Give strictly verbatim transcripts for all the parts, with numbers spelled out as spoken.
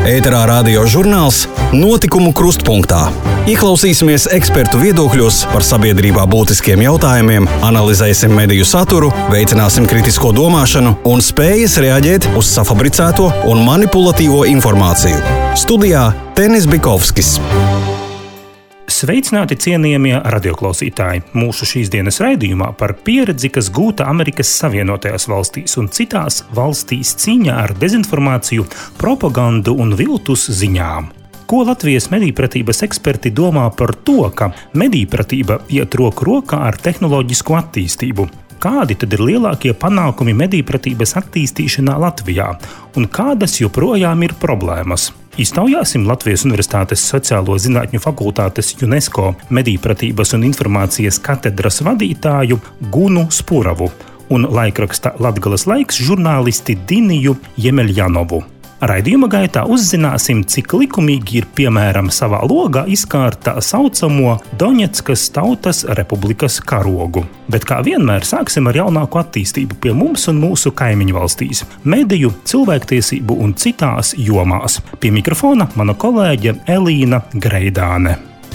Ēterā radio žurnāls Notikumu krustpunktā. Ieklausīsimies ekspertu viedokļos par sabiedrībā būtiskiem jautājumiem, analizēsim mediju saturu, veicināsim kritisko domāšanu un spējas reaģēt uz safabricēto un manipulatīvo informāciju. Studijā Tenis Bikovskis. Sveicināti cienījamie radioklausītāji! Mūsu šīs dienas raidījumā par pieredzi, kas gūta Amerikas Savienotajās valstīs un citās valstīs cīņā ar dezinformāciju, propagandu un viltus ziņām. Ko Latvijas medijpratības eksperti domā par to, ka medijpratība iet roku rokā ar tehnoloģisko attīstību? Kādi tad ir lielākie panākumi medijpratības attīstīšanā Latvijā un kādas joprojām ir problēmas? Iztaujāsim Latvijas Universitātes Sociālo zinātņu fakultātes UNESCO medijpratības un informācijas katedras vadītāju Gunu Spuravu un laikraksta Latgales laiks žurnālisti Diniju Jemeļjanovu. Raidījuma gaitā uzzināsim, cik likumīgi ir, piemēram, savā logā izkārt tā saucamo Doņetskas Tautas Republikas karogu. Bet kā vienmēr sāksim ar jaunāko attīstību pie mums un mūsu kaimiņu valstīs – mediju, cilvēktiesību un citās jomās. Pie mikrofona mana kolēģe Elīna Greidāne.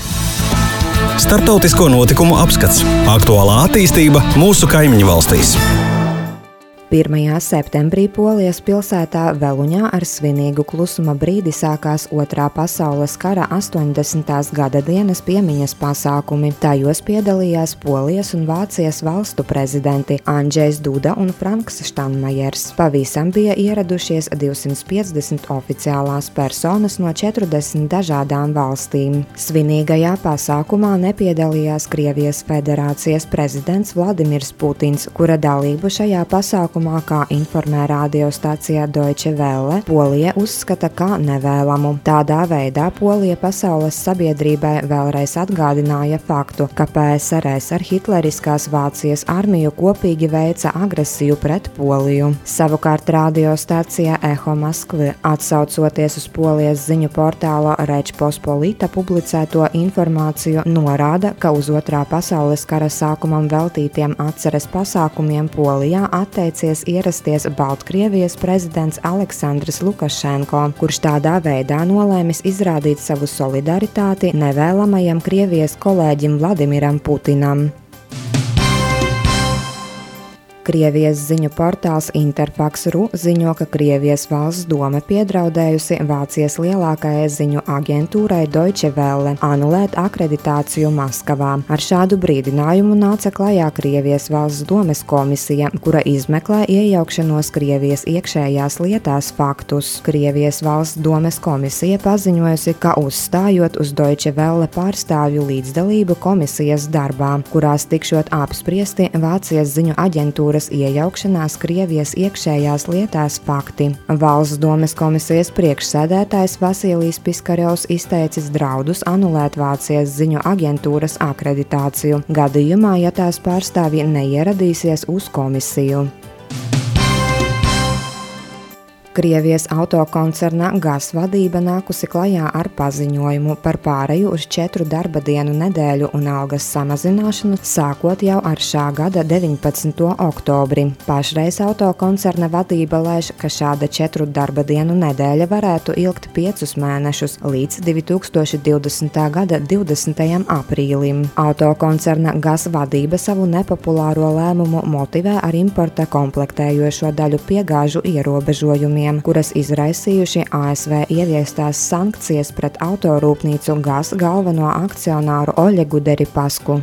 Startautisko notikumu apskats. Aktuālā attīstība mūsu kaimiņu valstīs. pirmajā septembrī Polijas pilsētā Veluņā ar svinīgu klusuma brīdi sākās Otrā pasaules kara astoņdesmitās gada dienas piemiņas pasākumi. Tajos piedalījās Polijas un Vācijas valstu prezidenti Andžejs Duda un Franks Štainmajers. Pavisam bija ieradušies divsimt piecdesmit oficiālās personas no četrdesmit dažādām valstīm. Svinīgajā pasākumā nepiedalījās Krievijas federācijas prezidents Vladimirs Putins, kura dalību šajā pasākumā kā informē radiostācijā Deutsche Welle, Polija uzskata kā nevēlamu. Tādā veidā Polija pasaules sabiedrībai vēlreiz atgādināja faktu, ka P S R S ar hitleriskās Vācijas armiju kopīgi veica agresiju pret Poliju. Savukārt radiostācijā Eho Maskvi, atsaucoties uz Polijas ziņu portāla Rečpospolita publicēto informāciju, norāda, ka uz Otrā pasaules kara sākumam veltītiem atceres pasākumiem Polijā atteicies ierasties Baltkrievijas prezidents Aleksandrs Lukašenko, kurš tādā veidā nolēmis izrādīt savu solidaritāti nevēlamajam Krievijas kolēģim Vladimiram Putinam. Krievijas ziņu portāls Interfax.ru ziņo, ka Krievijas valsts dome piedraudējusi Vācijas lielākajai ziņu aģentūrai Deutsche Welle anulēt akreditāciju Maskavā. Ar šādu brīdinājumu nāca klajā Krievijas valsts domes komisija, kura izmeklē iejaukšanos Krievijas iekšējās lietās faktus. Krievijas valsts domes komisija paziņojusi, ka uzstājot uz Deutsche Welle pārstāvju līdzdalību komisijas darbā, kurās tikšot apspriesti Vācijas ziņu aģentūra iejaukšanās Krievijas iekšējās lietās fakti. Valsts domes komisijas priekšsēdētājs Vasilijs Piskarevs izteicis draudus anulēt Vācijas ziņu aģentūras akreditāciju gadījumā, ja tās pārstāvji neieradīsies uz komisiju. Krievijas autokoncerna Gaz vadība nākusi klajā ar paziņojumu par pāreju uz četru darba dienu nedēļu un algas samazināšanu sākot jau ar šā gada deviņpadsmito oktobri. Pašreiz autokoncerna vadība lēš, ka šāda četru darba dienu nedēļa varētu ilgt piecus mēnešus līdz divi tūkstoši divdesmitā gada divdesmitajam aprīlim. Autokoncerna Gaz vadība savu nepopulāro lēmumu motivē ar importa komplektējošo daļu piegāžu ierobežojumiem, kuras izraisījuši A S V ieviestās sankcijas pret autorūpnīcu Gaz galveno akcionāru Oļegu Deripasku.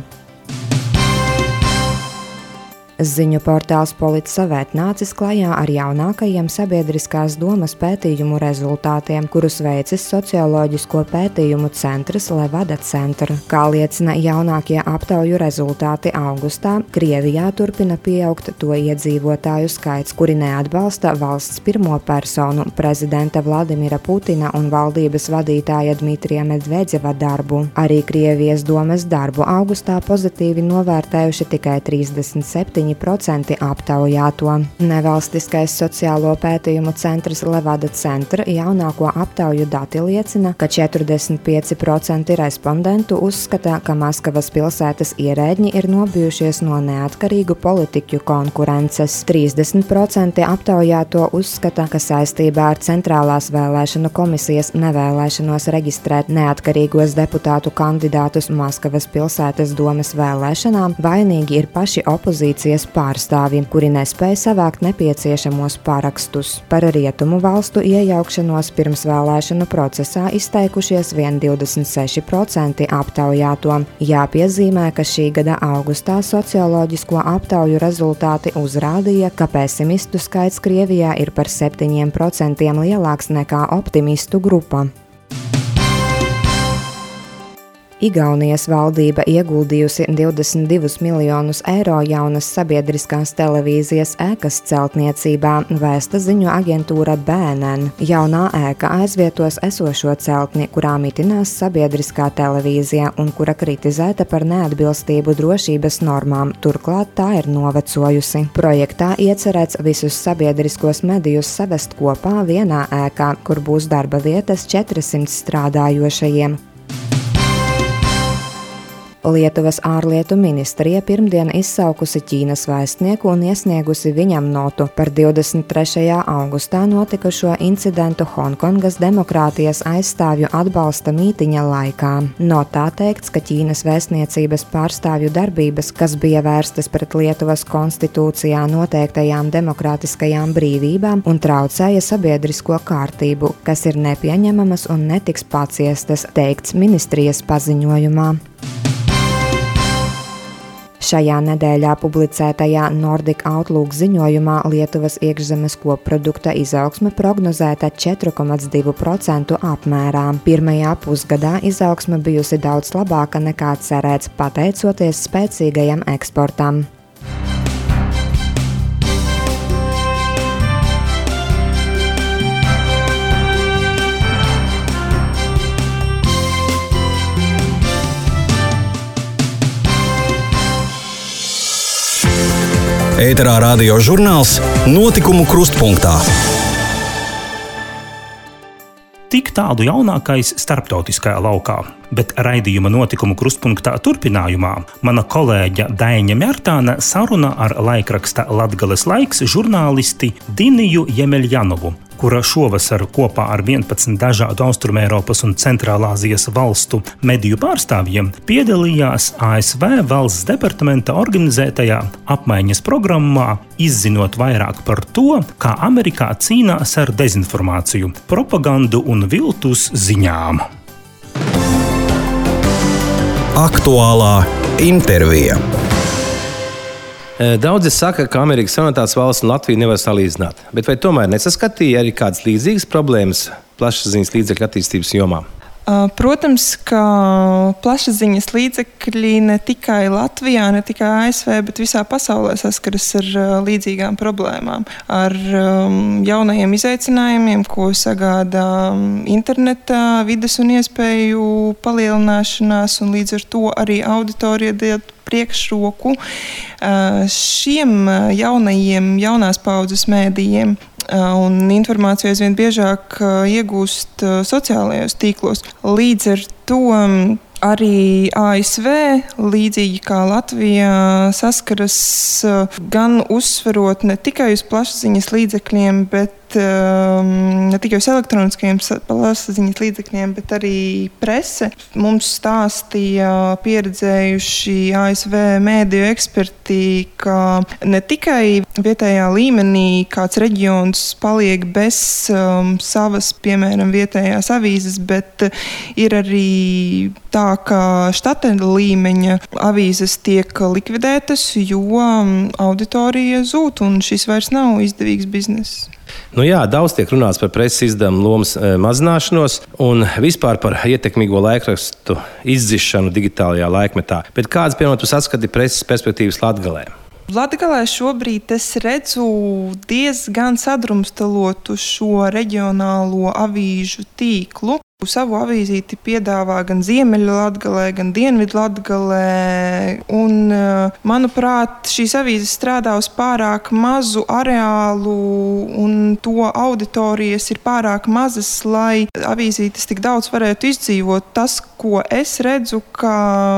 Ziņu portāls Politsavet nācis klajā ar jaunākajiem sabiedriskās domas pētījumu rezultātiem, kurus veicis socioloģisko pētījumu centrs Levada Centra. Kā liecina jaunākie aptauju rezultāti augustā, Krievijā turpina pieaugt to iedzīvotāju skaits, kuri neatbalsta valsts pirmo personu, prezidenta Vladimira Putina un valdības vadītāja Dmitrija Medvedeva darbu. Arī Krievijas domes darbu augustā pozitīvi novērtējuši tikai trīsdesmit septiņi septiņi procenti aptaujāto. Nevalstiskais sociālo pētījumu centrs Levada Centra jaunāko aptauju dati liecina, ka četrdesmit pieci procenti respondentu uzskata, ka Maskavas pilsētas ierēdņi ir nobijušies no neatkarīgu politiķu konkurences. trīsdesmit procenti aptaujāto uzskata, ka saistībā ar centrālās vēlēšanu komisijas nevēlēšanos reģistrēt neatkarīgos deputātu kandidātus Maskavas pilsētas domes vēlēšanām vainīgi ir paši opozīcijas pārstāvji, kuri nespēja savākt nepieciešamos parakstus. Par rietumu valstu iejaukšanos pirmsvēlēšanu procesā izteikušies vien divdesmit seši procenti aptaujāto. Jāpiezīmē, ka šī gada augustā socioloģisko aptauju rezultāti uzrādīja, ka pesimistu skaits Krievijā ir par septiņiem procentiem lielāks nekā optimistu grupa. Igaunijas valdība ieguldījusi divdesmit divus miljonus eiro jaunas sabiedriskās televīzijas ēkas celtniecībā, vēsta ziņu aģentūra B N N. Jaunā ēka aizvietos esošo celtni, kurā mitinās sabiedriskā televīzija un kura kritizēta par neatbilstību drošības normām, turklāt tā ir novecojusi. Projektā iecerēts visus sabiedriskos medijus savest kopā vienā ēkā, kur būs darba vietas četrsimt strādājošajiem. Lietuvas ārlietu ministrija pirmdien izsaukusi Ķīnas vēstnieku un iesniegusi viņam notu par divdesmit trešajā augustā notikušo incidentu Honkongas demokrātijas aizstāvju atbalsta mītiņa laikā. Notā teikts, ka Ķīnas vēstniecības pārstāvju darbības, kas bija vērstas pret Lietuvas konstitūcijā noteiktajām demokrātiskajām brīvībām un traucēja sabiedrisko kārtību, kas ir nepieņemamas un netiks paciestas, teikts ministrijas paziņojumā. Šajā nedēļā publicētajā Nordic Outlook ziņojumā Lietuvas iekšzemes koprodukta izaugsme prognozēta četri komats divi procenti apmērā. Pirmajā pusgadā izaugsme bijusi daudz labāka nekā cerēts, pateicoties spēcīgajam eksportam. Ēterā radio žurnāls Notikumu krustpunktā. Tik tālu jaunākais starptautiskajā laukā, bet raidījuma Notikumu krustpunktā turpinājumā mana kolēģa Daiņa Mērtāna saruna ar laikraksta Latgales laiks žurnālisti Diniju Jemeļjanovu, kura šovasar kopā ar vienpadsmit dažādu Austrumēropas un Centrālāzijas valstu mediju pārstāvjiem piedalījās A S V valsts departamenta organizētajā apmaiņas programmā, izzinot vairāk par to, kā Amerikā cīnās ar dezinformāciju, propagandu un viltus ziņām. Aktuālā intervija. Daudzi saka, ka Amerikas Savienotās valsts un Latviju nevar salīdzināt, bet vai tomēr nesaskatīja arī kādas līdzīgas problēmas plašsaziņas līdzekļu attīstības jomā? Protams, ka plašsaziņas līdzekļi ne tikai Latvijā, ne tikai A S V, bet visā pasaulē saskaras ar līdzīgām problēmām. Ar jaunajiem izaicinājumiem, ko sagādā interneta vides un iespēju palielināšanās, un līdz ar to arī auditorija dod priekšroku šiem jaunajiem, jaunās paudzes mēdījiem. Un informāciju aizvien biežāk iegūst sociālajos tīklos. Līdz ar to arī A S V, līdzīgi kā Latvijā, saskaras gan uzsverot ne tikai uz plašsaziņas līdzekļiem, bet ne tikai uz elektroniskajiem plašsaziņas līdzekļiem, bet arī prese. Mums stāstīja pieredzējuši A S V mēdīju eksperti, ka ne tikai vietējā līmenī kāds reģions paliek bez um, savas, piemēram, vietējās avīzes, bet ir arī tā, ka štata līmeņa avīzes tiek likvidētas, jo auditorija zūd, un šis vairs nav izdevīgs bizness. Nu jā, daudz tiek runāts par preses izdevumu lomas mazināšanos un vispār par ietekmīgo laikrakstu izdzišanu digitālajā laikmetā. Bet kādas, piemēram, tu saskati preses perspektīvas Latgalē? Latgalē šobrīd es redzu diezgan sadrumstalotu šo reģionālo avīžu tīklu. Savu avīzīti piedāvā gan Ziemeļlatgalē, gan Dienvidlatgalē. Un, manuprāt, šīs avīzes strādā uz pārāk mazu areālu un to auditorijas ir pārāk mazas, lai avīzītes tik daudz varētu izdzīvot. Tas, ko es redzu, ka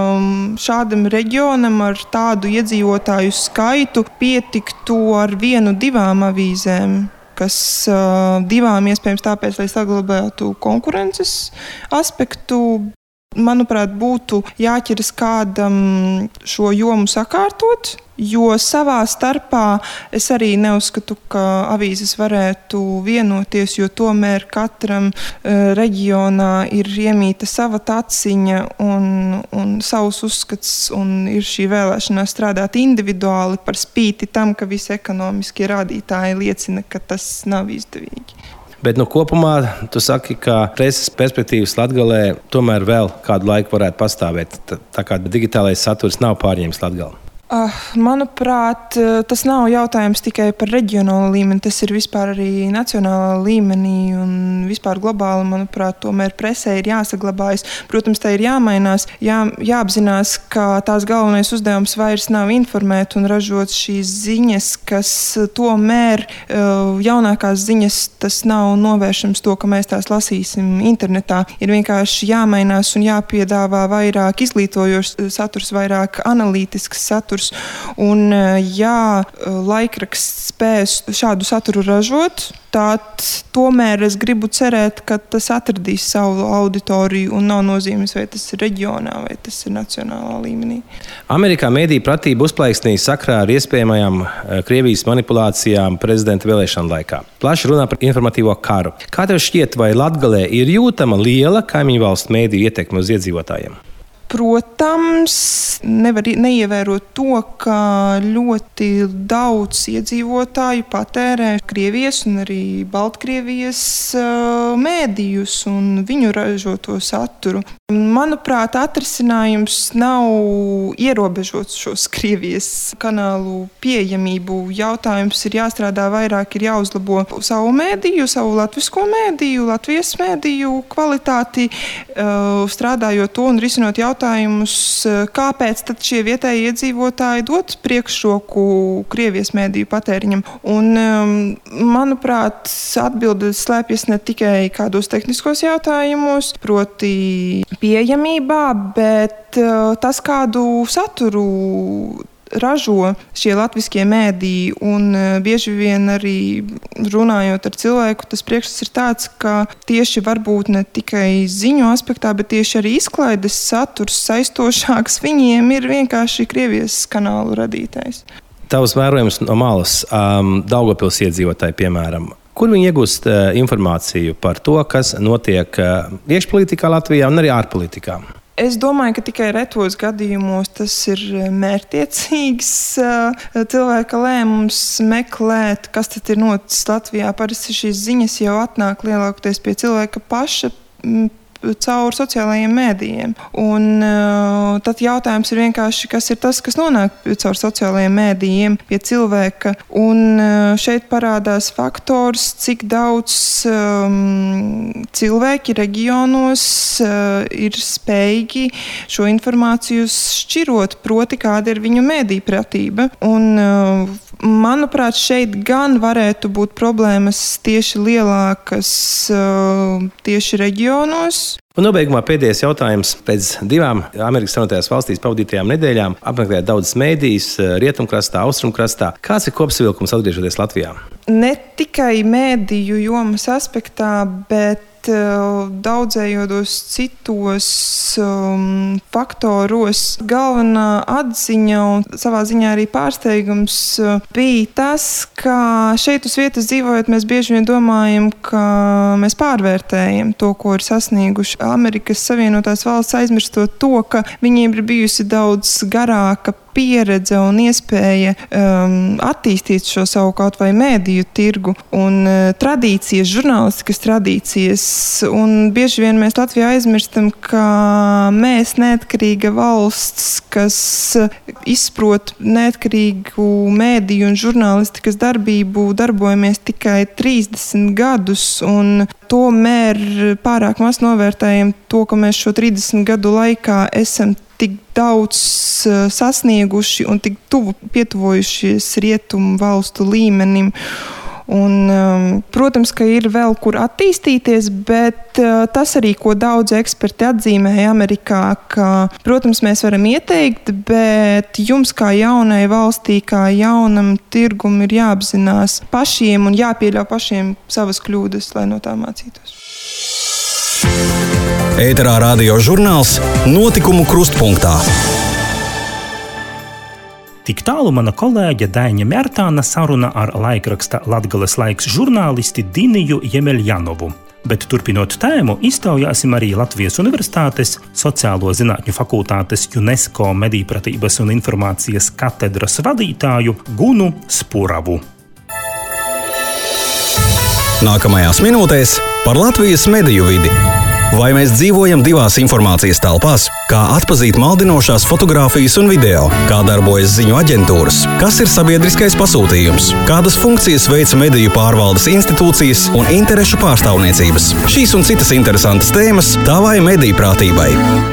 šādam reģionam ar tādu iedzīvotāju skaitu pietiktu ar vienu, divām avīzēm. Kas divām iespējams tāpēc, lai saglabātu konkurences aspektu, manuprāt, būtu jāķeras kādam šo jomu sakārtot, jo savā starpā es arī neuzskatu, ka avīzes varētu vienoties, jo tomēr katram reģionā ir iemīta sava taciņa un, un savs uzskats, un ir šī vēlēšanās strādāt individuāli par spīti tam, ka visi ekonomiskie rādītāji liecina, ka tas nav izdevīgi. Bet nu, kopumā tu saki, ka preses perspektīvas Latgalē tomēr vēl kādu laiku varētu pastāvēt, tā kā digitālais saturs nav pārņēmis Latgali. Manuprāt, tas nav jautājums tikai par reģionālo līmeni, tas ir vispār arī nacionālā līmenī un vispār globāli, manuprāt, tomēr presē ir jāsaglabājas. Protams, tā ir jāmainās, jā, jāapzinās, ka tās galvenais uzdevums vairs nav informēt un ražot šīs ziņas, kas tomēr jaunākās ziņas, tas nav novēršams to, ka mēs tās lasīsim internetā. Ir vienkārši jāmainās un jāpiedāvā vairāk izglītojošs saturs, vairāk analītisks saturs. Un, ja laikraksts spēs šādu saturu ražot, tad tomēr es gribu cerēt, ka tas atradīs savu auditoriju un nav nozīmes, vai tas ir reģionā, vai tas ir nacionālā līmenī. Amerikā mediju pratība uzplaiksnīja sakrā ar iespējamajām Krievijas manipulācijām prezidenta vēlēšanu laikā. Plaši runā par informatīvo karu. Kā tev šķiet, vai Latgalē ir jūtama liela kaimiņu valstu mediju ietekme uz iedzīvotājiem? Protams, nevar neievērot to, ka ļoti daudz iedzīvotāju patērē Krievijas un arī Baltkrievijas mēdījus un viņu ražoto saturu. Manuprāt, atrisinājums nav ierobežot šos Krievijas kanālu pieejamību. Jautājums ir jāstrādā vairāk, ir jāuzlabo savu mēdīju, savu latvisko mēdīju, Latvijas mēdīju kvalitāti, strādājot to un risinot jautājumus. Kāpēc tad šie vietējie iedzīvotāji dod priekšroku Krievijas mēdīju patēriņam? Un, manuprāt, atbilde slēpjas ne tikai kādos tehniskos jautājumos, proti pieejamībā, bet tas, kādu saturu ražo šie latviskie mēdīji, un bieži vien arī runājot ar cilvēku, tas priekšstats ir tāds, ka tieši varbūt ne tikai ziņu aspektā, bet tieši arī izklaides saturs saistošāks viņiem ir vienkārši Krievijas kanālu radītājs. Tavs vērojums no malas, um, Daugavpils iedzīvotāji, piemēram, kur viņi iegūst uh, informāciju par to, kas notiek uh, iekšpolitikā Latvijā un arī ārpolitikā? Es domāju, ka tikai retos gadījumos tas ir mērķtiecīgs cilvēka lēmums meklēt, kas tad ir noticis Latvijā. Parasti šīs ziņas jau atnāk lielākoties pie cilvēka paša caur sociālajiem mēdījiem. Un uh, tad jautājums ir vienkārši, kas ir tas, kas nonāk caur sociālajiem mēdījiem pie cilvēka. Un uh, šeit parādās faktors, cik daudz um, cilvēki reģionos uh, ir spējīgi šo informāciju šķirot, proti kāda ir viņu mēdīju pratība. Un uh, manuprāt, šeit gan varētu būt problēmas tieši lielākas uh, tieši reģionos. Un nobeigumā pēdējais jautājums. Pēc divām Amerikas Savienotajās valstīs pavadītajām nedēļām apmeklējot daudzas mēdījus rietumkrastā, austrumkrastā. Kāds ir kopsavilkums atgriežoties Latvijā? Ne tikai mēdīju jomas aspektā, bet daudzējodos citos um, faktoros. Galvenā atziņa un savā ziņā arī pārsteigums bija tas, ka šeit uz vietas dzīvojot mēs bieži vien domājam, ka mēs pārvērtējam to, ko ir sasnieguši Amerikas Savienotās valsts, aizmirstot to, ka viņiem ir bijusi daudz garāka pieredze un iespēja um, attīstīt šo savu kaut vai mēdīju tirgu un uh, tradīcijas, žurnālistikas tradīcijas. Un bieži vien mēs Latvijā aizmirstam, ka mēs neatkarīga valsts, kas izprot neatkarīgu mēdīju un žurnālistikas darbību, darbojamies tikai trīsdesmit gadus, un tomēr pārāk maz novērtējam to, ka mēs šo trīsdesmit gadu laikā esam tik daudz sasnieguši un tik tuvu pietuvojušies rietumu valstu līmenim. Un, protams, ka ir vēl kur attīstīties, bet tas arī, ko daudz eksperti atzīmēja Amerikā, ka, protams, mēs varam ieteikt, bet jums kā jaunai valstī, kā jaunam tirgum ir jāapzinās pašiem un jāpieļauj pašiem savas kļūdas, lai no tā mācītos. Ēterā radio žurnāls Notikumu krustpunktā. Tik tālu mana kolēģe Daņa Mērtāna saruna ar laikraksta Latgales laiks žurnālisti Diniju Jemeļjanovu. Bet turpinot tēmu, iztaujāsim arī Latvijas Universitātes Sociālo zinātņu fakultātes UNESCO medijpratības un informācijas katedras vadītāju Gunu Spuravu. Nākamajās minūtēs par Latvijas mediju vidi. Vai mēs dzīvojam divās informācijas telpās? Kā atpazīt maldinošās fotogrāfijas un video? Kā darbojas ziņu aģentūras? Kas ir sabiedriskais pasūtījums? Kādas funkcijas veica mediju pārvaldes institūcijas un interešu pārstāvniecības? Šīs un citas interesantas tēmas tavai medijprātībai.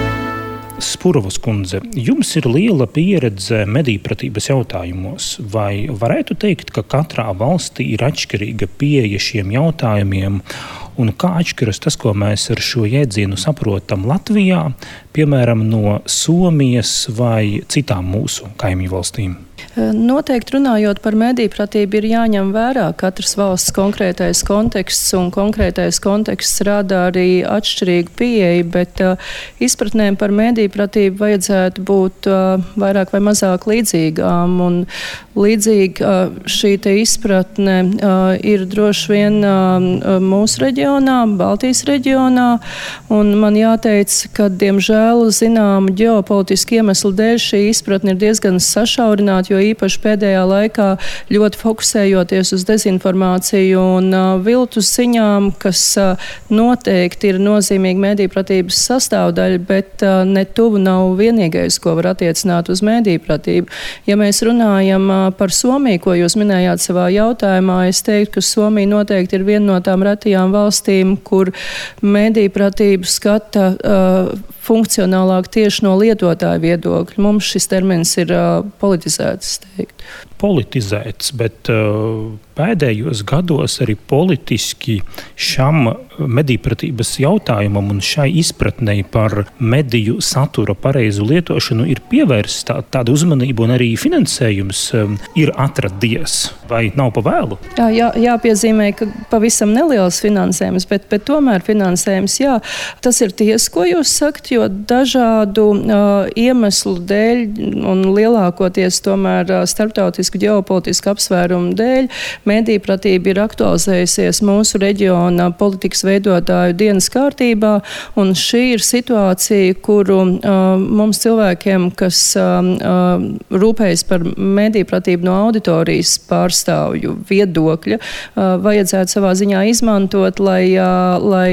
Spuravas kundze, jums ir liela pieredze medijpratības jautājumos. Vai varētu teikt, ka katrā valstī ir atšķirīga pieeja šiem jautājumiem? Un kā atšķiras tas, ko mēs ar šo jēdzienu saprotam Latvijā, piemēram, no Somijas vai citām mūsu kaimiņu valstīm? Noteikti runājot par medijpratību ir jāņem vērā katras valsts konkrētais konteksts, un konkrētais konteksts rada arī atšķirīgu pieeju, bet uh, izpratnēm par medijpratību vajadzētu būt uh, vairāk vai mazāk līdzīgām, un līdzīgi uh, šī te izpratne uh, ir droši vien uh, mūsu reģionā, Baltijas reģionā, un man jāteic, ka diemžēl zināmu ģeopolitisku iemeslu dēļ šī izpratne ir diezgan sašaurināta, jo īpaši pēdējā laikā ļoti fokusējoties uz dezinformāciju un uh, viltus ziņām, kas uh, noteikti ir nozīmīga medijpratības sastāvdaļa, bet uh, ne tuvu nav vienīgais, ko var attiecināt uz medijpratību. Ja mēs runājam uh, par Somiju, ko jūs minējāt savā jautājumā, es teiktu, ka Somija noteikti ir viena no tām retajām valstīm, kur medijpratību skata uh, funkcionālāk tieši no lietotāja viedokļa. Mums šis termins ir uh, politizēts, teikt. Politizēts, bet uh, pēdējos gados arī politiski šam medijpratības jautājumam un šai izpratnei par mediju satura pareizu lietošanu ir pievērsta tā, tāda uzmanība un arī finansējums um, ir atradies. Vai nav pa vēlu? Jā, jā, jāpiezīmē, ka pavisam neliels finansējums, bet, bet tomēr finansējums, jā, tas ir tiesa, ko jūs sakat, jo dažādu uh, iemeslu dēļ un lielākoties tomēr uh, starptautisku ģeopolitisku apsvērumu dēļ medijpratība ir aktualizējusies mūsu reģiona politikas veidotāju dienas kārtībā, un šī ir situācija, kuru uh, mums cilvēkiem, kas uh, uh, rūpējas par medijpratību no auditorijas pārstāvju viedokļa, uh, vajadzētu savā ziņā izmantot, lai, uh, lai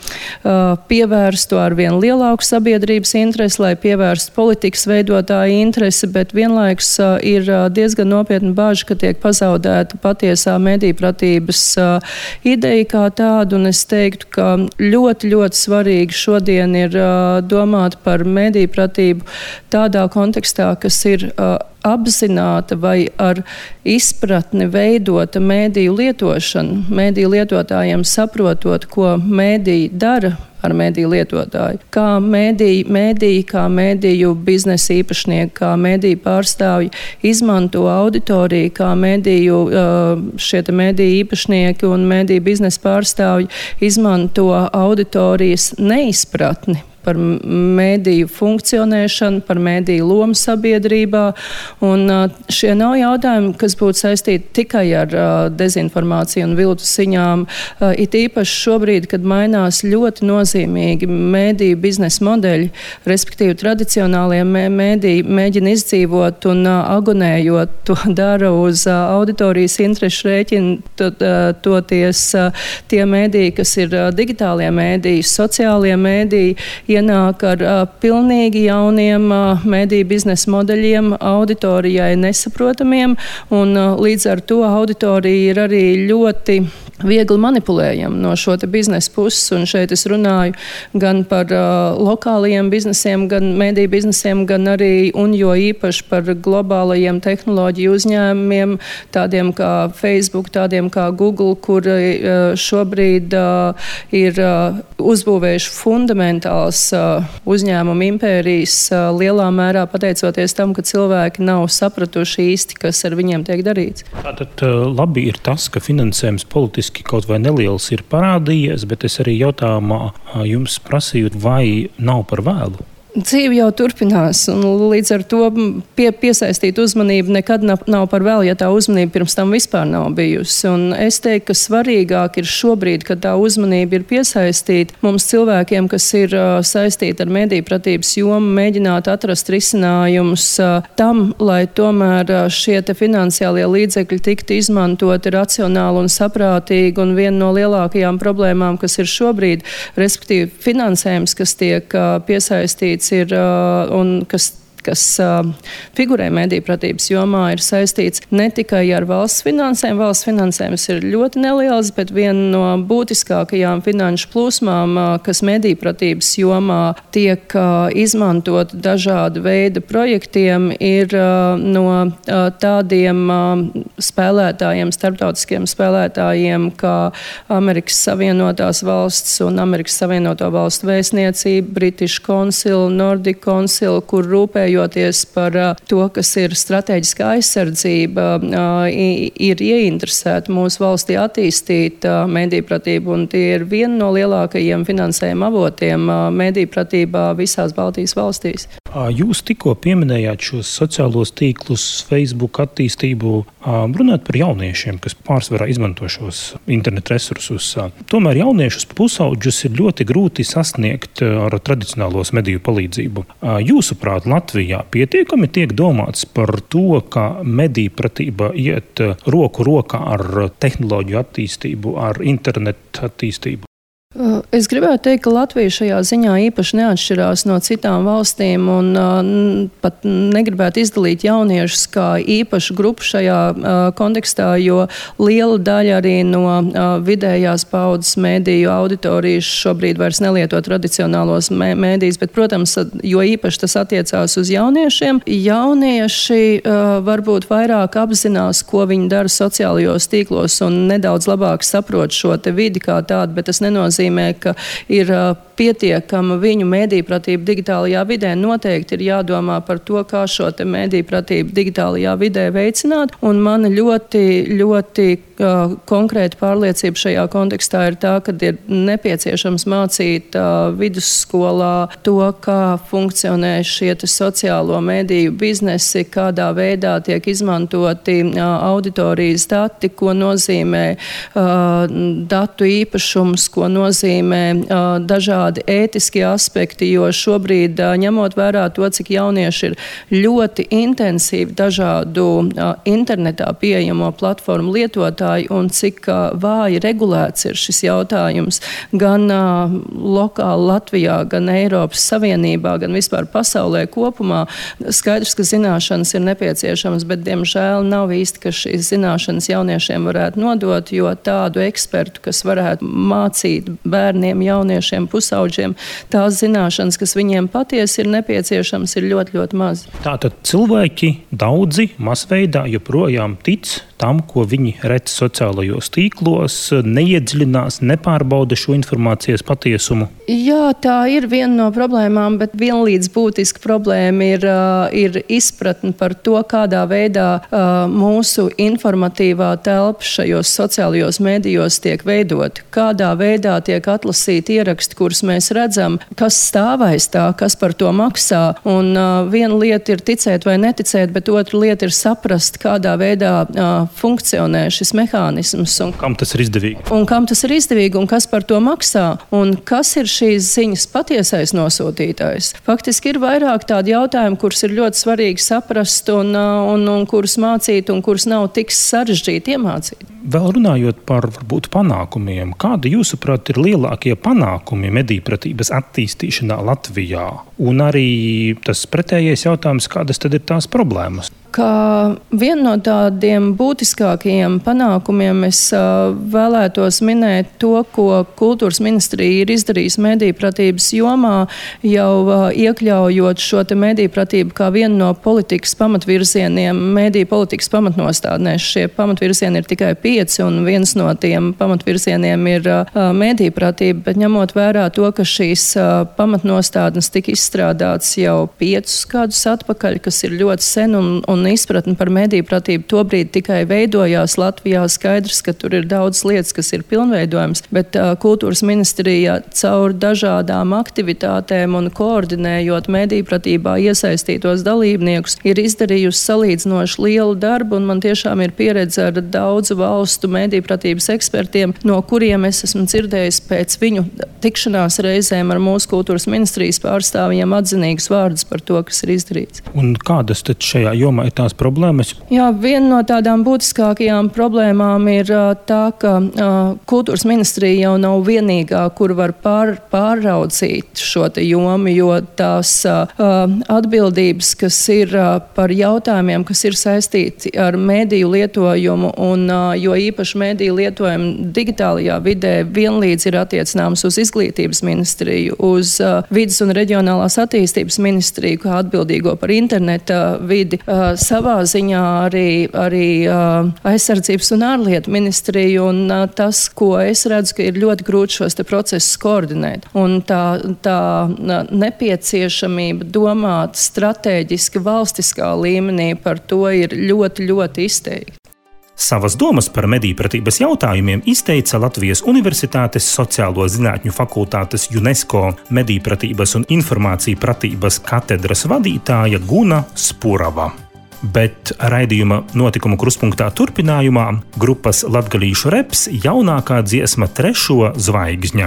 uh, pievērstu ar vien lielāku sabiedrības interesi, lai pievērstu politikas veidotāju interesi, bet vienlaikus uh, ir uh, diezgan nopietna bāža, ka tiek pazaudēta patiesā medijpratības uh, ideja kā tāda, un es teiktu, ka ļoti, ļoti svarīgi šodien ir uh, domāt par medijpratību tādā kontekstā, kas ir uh, apzināta vai ar izpratni veidota mēdīju lietošana, mēdīju lietotājiem saprotot, ko mēdīji dara ar mēdīju lietotāju. Kā mēdīji, mēdīji, kā mēdīju biznesa īpašnieki, kā mēdīju pārstāvji izmanto auditoriju, kā mēdīju, šie te mēdīju īpašnieki un mēdīju biznesa pārstāvji izmanto auditorijas neizpratni par mēdīju funkcionēšanu, par mēdīju lomu sabiedrībā. Un šie nav jautājumi, kas būtu saistīti tikai ar dezinformāciju un viltu ziņām. It īpaši šobrīd, kad mainās ļoti nozīmīgi mēdīju biznesa modeļi, respektīvi tradicionālie mēdīji mēģina izdzīvot un agonējot to dara uz auditorijas interešu rēķinu, toties tie mēdīji, kas ir digitālie mēdīji, sociālie mēdīji, ienāk ar pilnīgi jauniem mēdīju biznesa modeļiem, auditorijai nesaprotamiem, un līdz ar to auditorija ir arī ļoti viegli manipulējama no šo te biznesa puses, un šeit es runāju gan par uh, lokālajiem biznesiem, gan mēdīju biznesiem, gan arī un jo īpaši par globālajiem tehnoloģiju uzņēmumiem, tādiem kā Facebook, tādiem kā Google, kuri uh, šobrīd uh, ir uh, uzbūvējuši fundamentāls uh, uzņēmumu impērijas uh, lielā mērā pateicoties tam, ka cilvēki nav sapratuši īsti, kas ar viņiem tiek darīts. Tātad labi ir tas, ka finansējums politiski kaut vai neliels ir parādījies, bet es arī jautājumā jums prasīju, vai nav par vēlu? Dzīve jau turpinās, un līdz ar to pie, piesaistīt uzmanību nekad nav, nav par vēl, ja tā uzmanība pirms tam vispār nav bijusi. Un es teiktu, ka svarīgāk ir šobrīd, kad tā uzmanība ir piesaistīta, mums cilvēkiem, kas ir uh, saistīti ar medijpratības jomu, mēģināt atrast risinājumus uh, tam, lai tomēr uh, šie te finansiālie līdzekļi tiktu izmantoti racionāli un saprātīgi, un viena no lielākajām problēmām, kas ir šobrīd, respektīvi finansējums, kas tiek uh, piesaistīts ir, uh, un kas kas uh, figurē medijpratības jomā, ir saistīts ne tikai ar valsts finansēm. Valsts finansējums ir ļoti neliels, bet viena no būtiskākajām finanšu plūsmām, uh, kas medijpratības jomā tiek uh, izmantot dažādu veidu projektiem, ir uh, no uh, tādiem uh, spēlētājiem, starptautiskiem spēlētājiem, kā Amerikas Savienotās valsts un Amerikas Savienoto valstu vēstniecība, British Council, Nordic Council, kur rūpēja par uh, to, kas ir strateģiskā aizsardzība, uh, ir ieinteresēti mūsu valstī attīstīt uh, medijpratību, un tie ir viena no lielākajiem finansējuma avotiem uh, medijpratībā visās Baltijas valstīs. Jūs tikko pieminējāt šos sociālos tīklus, Facebook attīstību, runāt par jauniešiem, kas pārsvarā izmanto šos internetu resursus. Tomēr jauniešus pusauģus ir ļoti grūti sasniegt ar tradicionālos mediju palīdzību. Jūsuprāt, Latvijā pietiekami tiek domāts par to, ka medijpratība iet roku rokā ar tehnoloģiju attīstību, ar internetu attīstību? Es gribētu teikt, ka Latvija šajā ziņā īpaši neatšķirās no citām valstīm un uh, pat negribētu izdalīt jauniešus kā īpašu grupu šajā uh, kontekstā, jo liela daļa arī no uh, vidējās paudzes mēdīju auditorijas šobrīd vairs nelieto tradicionālos mēdījus, bet, protams, jo īpaši tas attiecās uz jauniešiem. Jaunieši uh, varbūt vairāk apzinās, ko viņi dara sociālajos tīklos un nedaudz labāk saprot šo te vidi kā tādu, bet tas nenozīmē, ka ir pietiekama viņu medijpratība digitālajā vidē. Noteikti ir jādomā par to, kā šo te medijpratību digitālajā vidē veicināt. Un mana ļoti, ļoti uh, konkrēta pārliecība šajā kontekstā ir tā, ka ir nepieciešams mācīt uh, vidusskolā to, kā funkcionē šie te sociālo mediju biznesi, kādā veidā tiek izmantoti uh, auditorijas dati, ko nozīmē uh, datu īpašums, ko nozīmē uh, dažādi ētiski aspekti, jo šobrīd, ņemot vērā to, cik jaunieši ir ļoti intensīvi dažādu uh, internetā pieejamo platformu lietotāji un cik uh, vāji regulēts ir šis jautājums gan uh, lokāli Latvijā, gan Eiropas Savienībā, gan vispār pasaulē kopumā. Skaidrs, ka zināšanas ir nepieciešamas, bet, diemžēl, nav īsti, ka šīs zināšanas jauniešiem varētu nodot, jo tādu ekspertu, kas varētu mācīt bērniem, jauniešiem, pusauģiem, tās zināšanas, kas viņiem patiesi ir nepieciešams, ir ļoti, ļoti maz. Tātad cilvēki daudzi masveidā joprojām tic tam, ko viņi redz sociālajos tīklos, neiedziļinās, nepārbauda šo informācijas patiesumu? Jā, tā ir viena no problēmām, bet vienlīdz būtiska problēma ir, ir izpratne par to, kādā veidā mūsu informatīvā telpa šajos sociālajos mēdījos tiek veidot, kādā veidā tiek atlasīti ieraksti, kurus mēs redzam, kas stāv aiz tā, kas par to maksā. Un uh, viena lieta ir ticēt vai neticēt, bet otra lieta ir saprast, kādā veidā uh, funkcionē šis mehānisms. Un kam tas ir izdevīgi? Un kam tas ir izdevīgi un kas par to maksā? Un kas ir šīs ziņas patiesais nosūtītājs? Faktiski ir vairāk tādi jautājumi, kurus ir ļoti svarīgi saprast un, uh, un, un kurus mācīt un kurus nav tik sarežģīti iemācīt. Vēl runājot par varbūt panākumiem, kādi jūsuprāt ir lielākie panākumi medijpratības attīstīšanā Latvijā? Un arī tas pretējais jautājums, kādas tad ir tās problēmas? Kā vienu no tādiem būtiskākajiem panākumiem es uh, vēlētos minēt to, ko kultūras ministrija ir izdarījusi medijpratības jomā, jau uh, iekļaujot šo te medijpratību kā vienu no politikas pamatvirzieniem, mediju politikas pamatnostādnēs. Šie pamatvirzieni ir tikai pieci, un viens no tiem pamatvirzieniem ir uh, medijpratība, bet ņemot vērā to, ka šīs uh, pamatnostādnes tika izstrādāts jau piecus gadus atpakaļ, kas ir ļoti sen un, un izpratni par medijpratību tobrīd tikai veidojās Latvijā. Skaidrs, ka tur ir daudz lietas, kas ir pilnveidojams, bet uh, kultūras ministrija caur dažādām aktivitātēm un koordinējot medijpratībā iesaistītos dalībniekus ir izdarījusi salīdzinoši lielu darbu, un man tiešām ir pieredze ar daudzu valstu medijpratības ekspertiem, no kuriem es esmu dzirdējis pēc viņu tikšanās reizēm ar mūsu kultūras ministrijas pārstāvjiem atzinīgus vārdus par to, kas ir izdarīts. Un kādas tad šajā jomā ir tās problēmas? Jā, viena no tādām būtiskākajām problēmām ir uh, tā, ka uh, kultūras ministrija jau nav vienīgā, kur var pār, pārraudzīt šo te jomu, jo tās uh, atbildības, kas ir uh, par jautājumiem, kas ir saistīti ar mediju lietojumu, un uh, jo īpaši mediju lietojumu digitālajā vidē vienlīdz ir attiecināms uz izglītības ministriju, uz uh, vidas un reģionālās attīstības ministriju, kā atbildīgo par interneta vidi. Uh, savā ziņā arī, arī uh, aizsardzības un ārlietu ministriju, un uh, tas, ko es redzu, ka ir ļoti grūti šos te procesus koordinēt. Un tā, tā nepieciešamība domāt strateģiski valstiskā līmenī par to ir ļoti, ļoti izteikti. Savas domas par medijpratības jautājumiem izteica Latvijas Universitātes Sociālo zinātņu fakultātes UNESCO medijpratības un informāciju pratības katedras vadītāja Guna Spurava. Bet raidījuma notikumu krustpunktā turpinājumā grupas latgalīšu reps jaunākā dziesma Trešo zvaigžņa.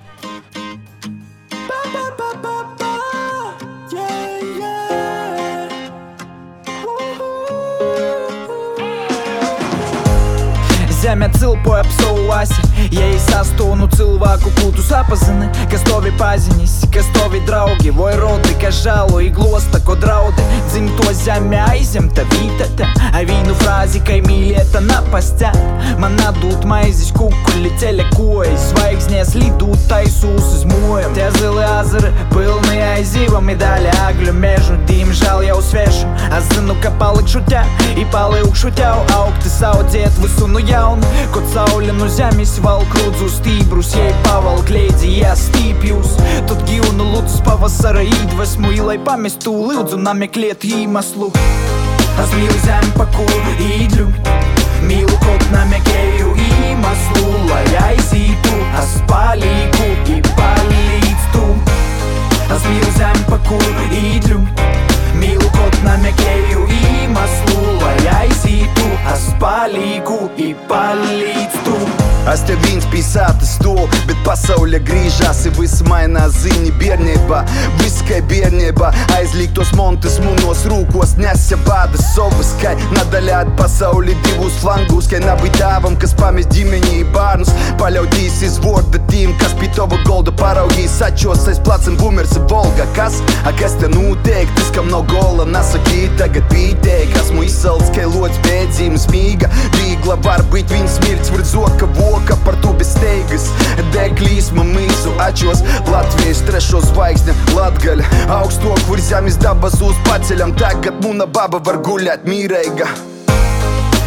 Zeme cilpoja ap savu asi, ja es astonu cilvēku kultu sapazini, kas tovi pazinis, kas tovi draugi, voi rodi, kas žalo i glosta, ko draudi, dzimto zeme aizemta vītata, a vīnu frāzi, kai mīlieta napastēt, man atdūt maizes kukuli, ceļa kojas, zvaigznies lidūt taisūs uz mojam, tie zili azari, pilni aizīvami daļa agļu mežu, diemžēl jau svešu, es zinu, ka palikšu te, i palikšu tev augti saudziet visu nu jau. Kod saule no zemes valk rudzu stībrus, jei pavalk leidzi jās stīpjus, tad gyvūnu lūdzu pavasara īdvesmu, i lai pamestu lūdzu nameklēt īmaslu. Es mīlu zem, pa kuru īdļu, mīlu kod namekēju īmaslu, lai aizītu, es palīku i palīdzu. Es mīlu zem, pa kuru īdļu, mīlu kod namekēju īmaslu, lai aizītu, es palīku i palīdzu. Es te viens pie sātas stol, bet pasaule grīžās, i viss mainās ziņi bērnībā. Viss kai bērnībā, aizliegtos montes munos rūkos, nesja bādas sobas, kai nadaļāt pasauli divus flangus, kai nabūt tāvam, kas pamest ģimeni i bārnus, paļautīs izvorda tīm, kas pie tova golda paraugīs, sačos aiz placem bumers i Volga, kas? A kas te notiek, tas kam nav gola, nasakīt tagad pīteik, esmu izsalds, kai lods bēdzīm smīga, vīgla var būt viņas smirds, var zoka voka par to bez steigas, deg līsma mīsu ačos, Latvijas trešo zvaigzņa, Latgaļa, augstok, kur zemes dabas uz paceļam, tagad muna baba var guļēt mīreiga.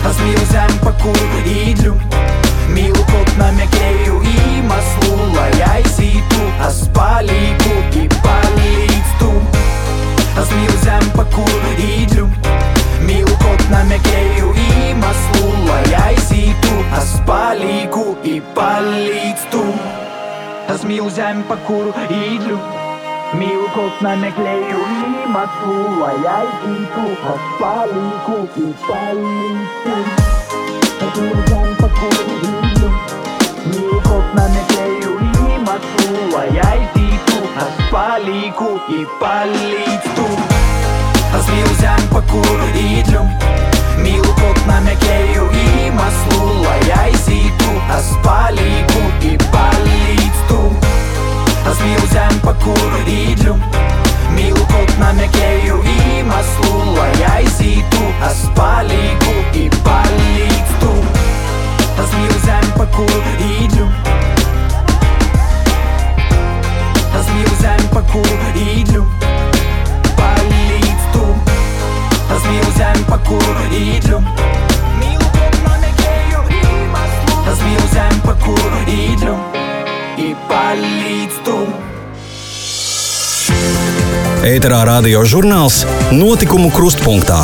Es mīlu zem, pa kuru īdru, mīlu kaut namekēju īmaslu, lai aizītu, es palīgu, i palīdzu. Es mīlu zem, pa kuru īdru, mīlu kaut namekēju īmaslu, lai aizītu, es palīgu, i palīdzu. Es mīlu zem, pa kuru īdru, mīlu kaut namekēju īmaslu, lai aizītu, es palīgu, i palīdzu. Es mīlu zem, pa kuru īdru, mīlu kaut namekēju īmaslu, lai aizītu, es palīgu, i palīdzu. Es mīlu zem, pa kuru īdru, mīlu kaut namekēju īmaslu, lai aizītu, es palīgu, i palīdzu. Es mīlu zem, pa kuru īdru, mīlu kaut namekēju īmaslu, lai aizītu, es palīgu, i palīdzu. Es mīlu zem, pa kuru īdru, es mīlu zem, pa kuru īdru, palīdzu. Es mīlu zem, pa kuru īdru, mīlu kaut namekēju īmaslu, es mīlu zem, pa kuru īdru, i palīdzu. Ēterā radio žurnāls Notikumu krustpunktā.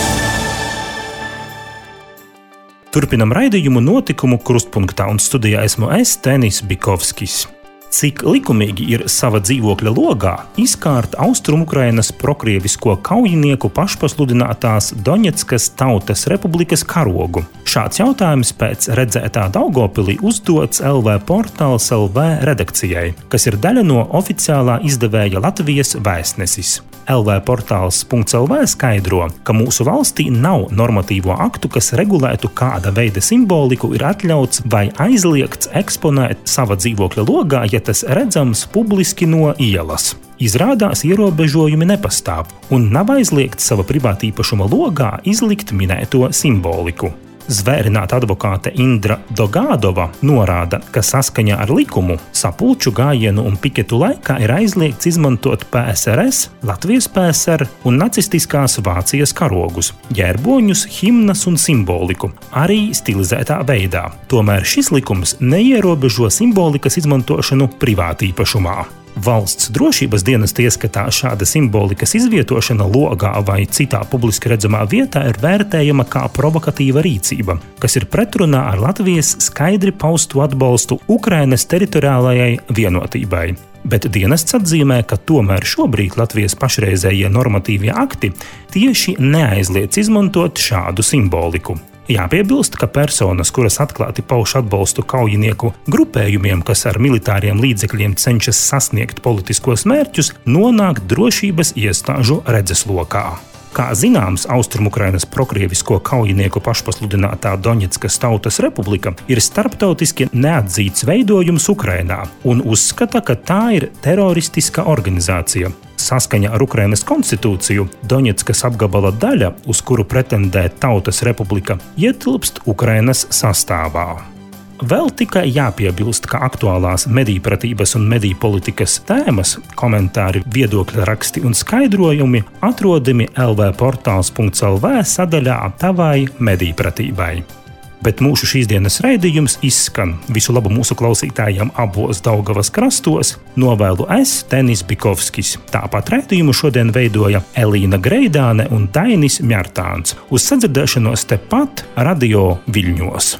Turpinam raidījumu Notikumu krustpunktā, un studijā esmu es, Tenis Bikovskis. Cik likumīgi ir sava dzīvokļa logā izkārt Austrumukrainas prokrievisko kaujinieku pašpasludinātās Doņetskas Tautas Republikas karogu? Šāds jautājums pēc redzētā Daugavpilī uzdots L V portāls L V redakcijai, kas ir daļa no oficiālā izdevēja Latvijas Vēstnesis. L V portāls .L V skaidro, ka mūsu valstī nav normatīvo aktu, kas regulētu, kāda veida simboliku ir atļauts vai aizliegts eksponēt sava dzīvokļa logā, ja tas redzams publiski no ielas. Izrādās, ierobežojumi nepastāv un nav aizliegts sava privātīpašuma logā izlikt minēto simboliku. Zvērināta advokāte Indra Dogādova norāda, ka saskaņā ar likumu sapulču gājienu un piketu laikā ir aizliegts izmantot P S R S, Latvijas P S R un nacistiskās Vācijas karogus, ģērboņus, himnas un simboliku, arī stilizētā veidā. Tomēr šis likums neierobežo simbolikas izmantošanu privātīpašumā. Valsts drošības dienesta ieskatā šāda simbolikas izvietošana logā vai citā publiski redzamā vietā ir vērtējama kā provokatīva rīcība, kas ir pretrunā ar Latvijas skaidri paustu atbalstu Ukrainas teritoriālajai vienotībai. Bet dienests atzīmē, ka tomēr šobrīd Latvijas pašreizējie normatīvie akti tieši neaizliedz izmantot šādu simboliku. Jāpiebilst, ka personas, kuras atklāti pauž atbalstu kaujinieku grupējumiem, kas ar militāriem līdzekļiem cenšas sasniegt politiskos mērķus, nonāk drošības iestāžu redzeslokā. Kā zināms, Austrumukrainas prokrievisko kaujinieku pašpasludinātā Doņetskas Tautas Republika ir starptautiski neatzīts veidojums Ukrainā un uzskata, ka tā ir teroristiska organizācija. Saskaņā ar Ukrainas konstitūciju Doņetskas apgabala daļa, uz kuru pretendē Tautas Republika, ietilpst Ukrainas sastāvā. Vēl tikai jāpiebilst, ka aktuālās medijpratības un medijpolitikas tēmas, komentāri, viedokļa raksti un skaidrojumi atrodami L V portāls .L V sadaļā Tavai medijpratībai. Bet mūsu šīsdienas raidījums izskan. Visu labu mūsu klausītājiem abos Daugavas krastos novēlu es, Tenis Bikovskis. Tāpat raidījumu šodien veidoja Elīna Greidāne un Dainis Mjartāns. Uz sadzirdēšanos tepat Radio Viļņos.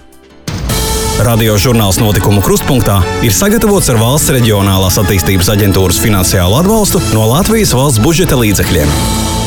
Radio žurnāls Notikumu krustpunktā ir sagatavots ar Valsts reģionālās attīstības aģentūras finansiālu atbalstu no Latvijas valsts budžeta līdzekļiem.